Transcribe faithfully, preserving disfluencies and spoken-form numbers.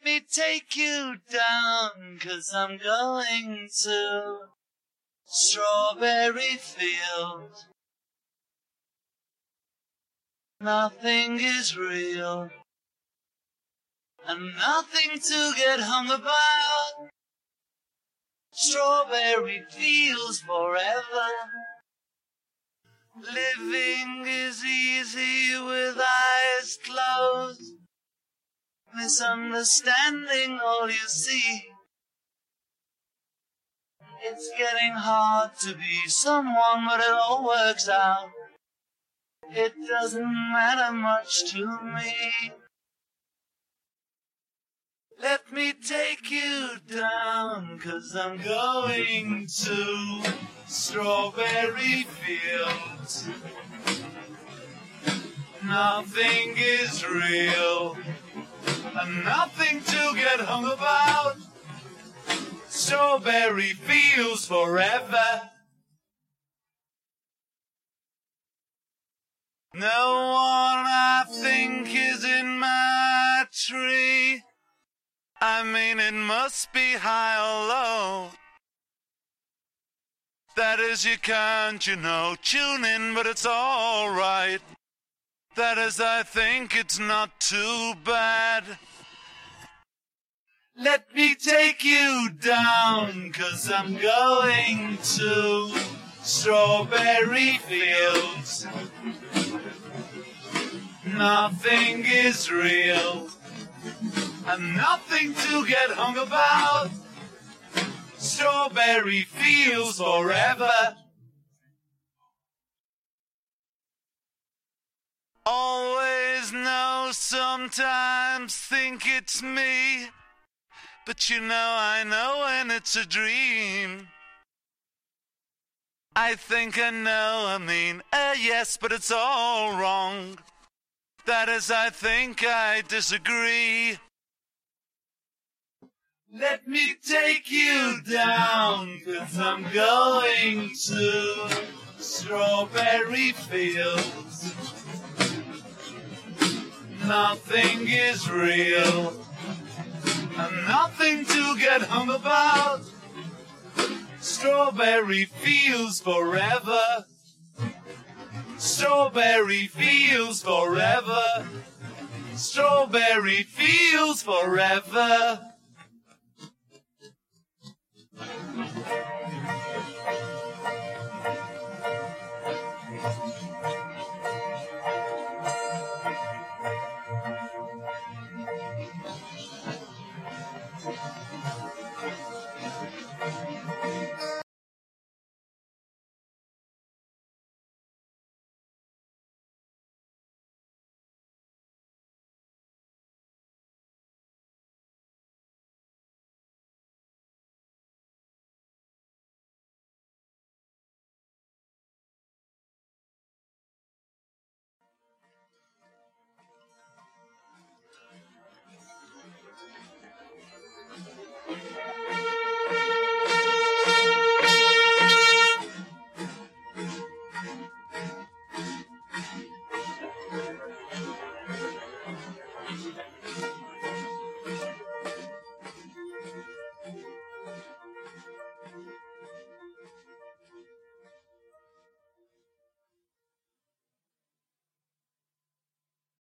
me take you down, 'cause I'm going to Strawberry Field. Nothing is real, and nothing to get hung about. Strawberry Fields forever. Living is easy with eyes closed, misunderstanding all you see. It's getting hard to be someone, but it all works out. It doesn't matter much to me. Let me take you down, 'cause I'm going to Strawberry Fields. Nothing is real, and nothing to get hung about. Strawberry Fields forever. No one I think is in my tree. I mean, it must be high or low. That is, you can't, you know, tune in, but it's all right. That is, I think it's not too bad. Let me take you down, 'cause I'm going to Strawberry Fields. Nothing is real, and nothing to get hung about. Strawberry Fields forever. Always know, sometimes think it's me, but you know I know when it's a dream. I think I know, I mean, uh, yes, but it's all wrong. That is, I think I disagree. Let me take you down, 'cause I'm going to Strawberry Fields. Nothing is real, and nothing to get hung about. Strawberry Fields forever. Strawberry Fields forever. Strawberry Fields forever.